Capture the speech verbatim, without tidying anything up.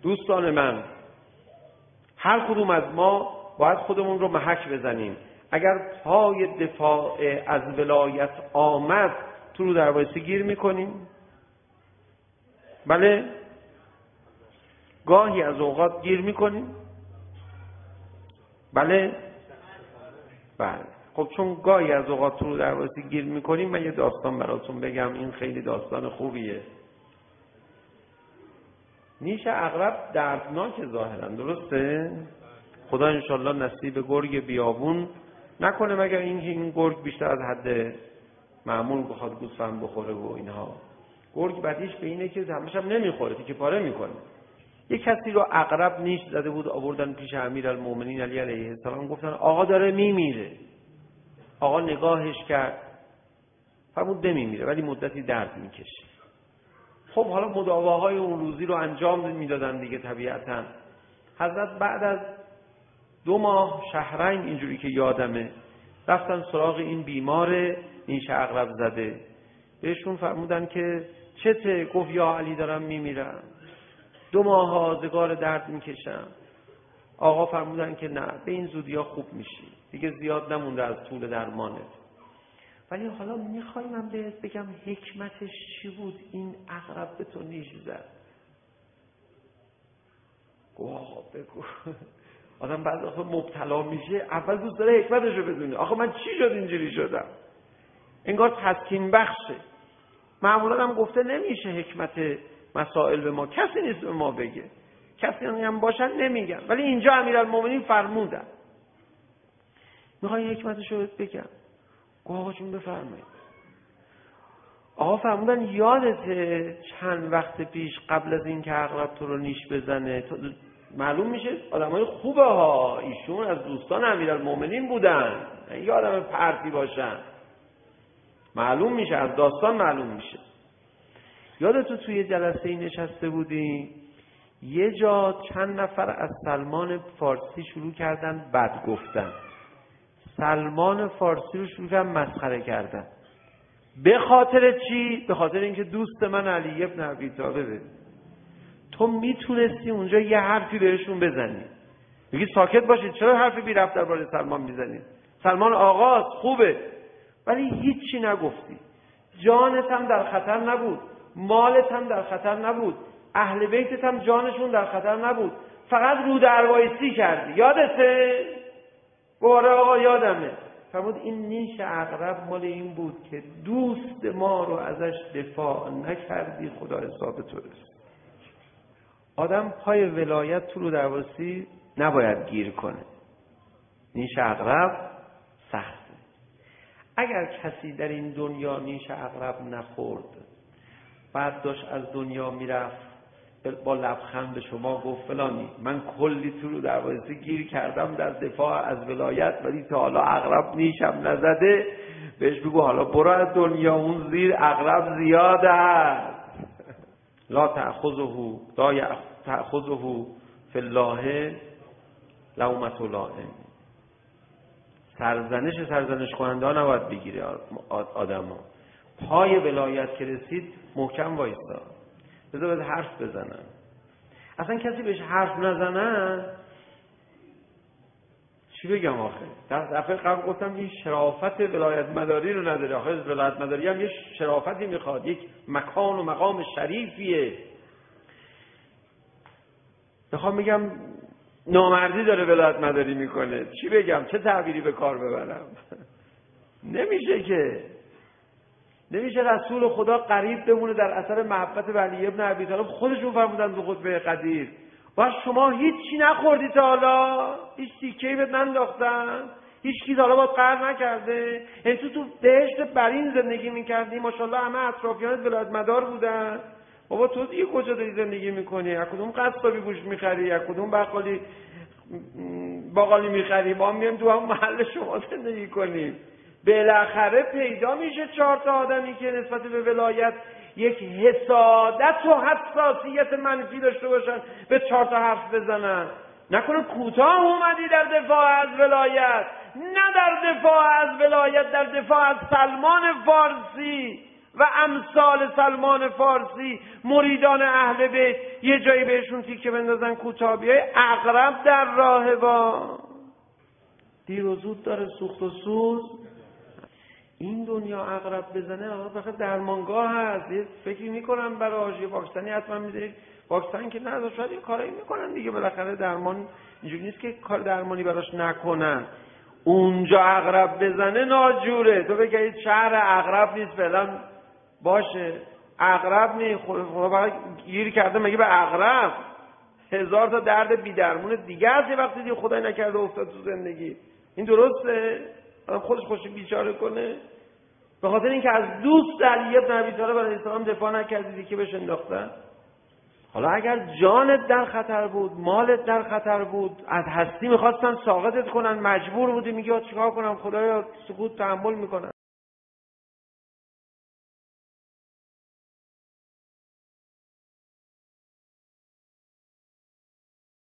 دوستان من، هر کدوم از ما باید خودمون رو محک بزنیم. اگر پای دفاع از ولایت آمد تو رو دروایسی گیر میکنیم؟ بله، گاهی از اوقات گیر میکنیم. بله بله. خب چون گاهی از اوقات تو رو دروایسی گیر میکنیم، من یه داستان براتون بگم. این خیلی داستان خوبیه. نیش عقرب دردناک ظاهرا، درسته؟ خدا انشالله نصیب گرگ بیابون نکنه، مگر اینکه این گرگ بیشتر از حد معمول بخواد گوسفند بخوره و اینها. گرگ بدیش به اینه که همش هم نمیخوره، تیکه پاره میکنه. یه کسی رو عقرب نیش زده بود، آوردن پیش امیرالمومنین علی علیه السلام، گفتن آقا داره میمیره. آقا نگاهش کرد، فرمود نمیمیره ولی مدتی درد میکشه. خب حالا مداواهای اون روزی رو انجام میدادن دیگه طبیعتا. حضرت بعد از دو ماه شهرین اینجوری که یادمه رفتن سراغ این بیمار نیش عقرب زده. بهشون فرمودن که چته؟ گفت یا علی دارم میمیرم، دو ماه آزگار درد میکشم. آقا فرمودن که نه، به این زودی ها خوب میشی، دیگه زیاد نمونده از طول درمانت. ولی حالا میخوای من بهت بگم حکمتش چی بود این عقرب به تو نیش زد؟ گو آقا بگو. آدم بعد آخه مبتلا میشه اول دوست داره حکمتش رو بدونه. آخه من چی شد اینجوری شدم؟ انگار تسکین بخشه. معمولا هم گفته نمیشه حکمت مسائل به ما، کسی نیست به ما بگه، کسی هم باشن نمیگن. ولی اینجا امیرالمومنین فرمودن. میخوای حکمتش رو بگم؟ گو آقا جون بفرمایید. آقا فرمودن یادته چند وقت پیش قبل از این که عقرب تو رو نیش بزنه، تو معلوم میشه آدمای خوبه ها، ایشون از دوستان امیرالمومنین بودن، یه آدم پرتی باشن. معلوم میشه از داستان معلوم میشه. یادتو توی جلسه ای نشسته بودی، یه جا چند نفر از سلمان فارسی شروع کردن بد گفتن، سلمان فارسی رو شروع کردن مسخره کردن. به خاطر چی؟ به خاطر اینکه دوست من علی ابن ابی طالبه. تو میتونستی اونجا یه حرفی بهشون بزنی، میگی ساکت باشید، چرا حرفی بی ربط درباره سلمان میزنید؟ سلمان آغاز خوبه، ولی هیچی نگفتی. جانت هم در خطر نبود، مالت هم در خطر نبود، اهل بیتت هم جانشون در خطر نبود، فقط رو دروایسی کردی. یادته؟ باره آقا یادمه. فرمود این نیش عقرب مال این بود که دوست ما رو ازش دفاع نکردی، خدا حساب تو رسید. آدم پای ولایت تو رو دروایسی نباید گیر کنه. نیش عقرب سخته. اگر کسی در این دنیا نیش عقرب نخورد، بعد داشت از دنیا میرفت با لبخند به شما گفت فلانی من کلی تو رو دروایسی گیر کردم در دفاع از ولایت، ولی تا حالا عقرب نیشم نزده، بهش بگو حالا برو از دنیا، اون زیر عقرب زیاده است. لا تأخذه لا تأخذه فی الله لومة لائم. سرزنش سرزنش کننده ها نباید بگیره آدم ها. پای ولایت که رسید محکم وایستا، بذار بذار حرف بزنن. اصلا کسی بهش حرف نزنن چی بگم آخه؟ در دفعه قبل گفتم این شرافت ولایت مداری رو نداره. آخه ولایت مداری هم یه شرافتی میخواد، یک مکان و مقام شریفیه. میخوام بگم نامردی داره ولایت مداری میکنه. چی بگم؟ چه تعبیری به کار ببرم؟ نمیشه که نمیشه رسول خدا قریب بمونه در اثر محبت به علی ابن ابی طالب. خودشون فرمودن تو خطبه قدیر و شما هیچی نخوردی تا حالا، هیچ تیکه‌ای بهت ننداختن، هیچ کی تا حالا باهات قهر نکرده. یعنی تو تو بهشت برین زندگی میکردی، ماشاءالله همه اطرافیانت ولایت مدار بودن. بابا تو دیگه کجا داری زندگی میکنی؟ از کدوم قصابی گوشت میخری؟ از کدوم بقالی باقالی میخری؟ ما میایم تو هم محل شما زندگی کنیم. بالاخره پیدا میشه چهار تا آدمی که نسبت به ولایت یک حسادت و حساسیت منفی داشته باشن، به چهار تا حرف بزنن. نکنه کوتاه اومدی در دفاع از ولایت؟ نه در دفاع از ولایت، در دفاع از سلمان فارسی. و امثال سلمان فارسی مریدان اهل بیت یه جایی بهشون تیکه بندازن کوتابیای عقرب در راه با دیر و زود داره سوخت و سوز. این دنیا عقرب بزنه آقا بخاطر درمانگاه هست، یه فکری میکنن برای آژی واکسنی حتما میذارید، واکسن که نه شاید یه کاری میکنن دیگه، بالاخره درمان اینجوری نیست که کار درمانی براش نکنن. اونجا عقرب بزنه ناجوره، تو بگید شهر عقرب نیست فعلا باشه، عقرب نیست خدا فقط گیر کرده مگه به عقرب، هزار تا درد بی درمون دیگه است یه وقتی دیگه خدای نکرده افتاد تو زندگی. این درسته؟ خودش خوش بیچاره کنه به خاطر اینکه از دوست علی بن ابی طالب علیه السلام دفاع نکردی که بهش انداختن. حالا اگر جانت در خطر بود، مالت در خطر بود، از هستی میخواستن ساقطت کنن، مجبور بودی میگی چیکار کنم، خدایا سکوت تحمل میکنم.